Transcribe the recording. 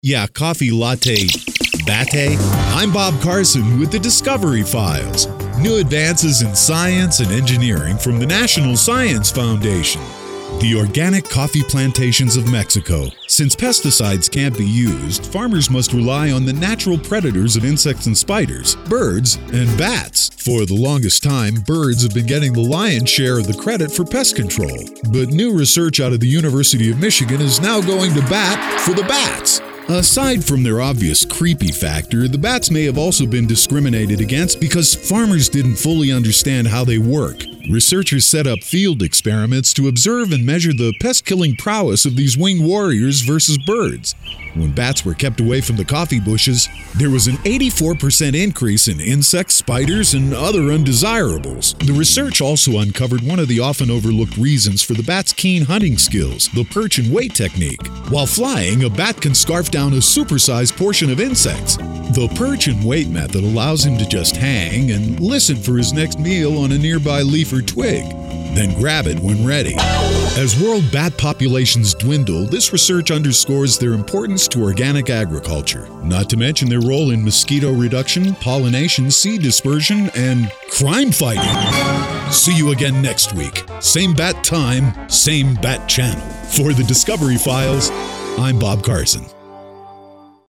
Yeah, coffee latte batte. I'm Bob Carson with the Discovery Files. New advances in science and engineering from the National Science Foundation. The organic coffee plantations of Mexico. Since pesticides can't be used, farmers must rely on the natural predators of insects and spiders, birds, and bats. For the longest time, birds have been getting the lion's share of the credit for pest control. But new research out of the University of Michigan is now going to bat for the bats. Aside from their obvious creepy factor, the bats may have also been discriminated against because farmers didn't fully understand how they work. Researchers set up field experiments to observe and measure the pest-killing prowess of these winged warriors versus birds. When bats were kept away from the coffee bushes, there was an 84% increase in insects, spiders, and other undesirables. The research also uncovered one of the often overlooked reasons for the bat's keen hunting skills, the perch and wait technique. While flying, a bat can scarf down a supersized portion of insects. The perch and wait method allows him to just hang and listen for his next meal on a nearby leaf or twig, then grab it when ready. As world bat populations dwindle, this research underscores their importance to organic agriculture, not to mention their role in mosquito reduction, pollination, seed dispersion, and crime fighting. See you again next week. Same bat time, same bat channel. For the Discovery Files, I'm Bob Carson.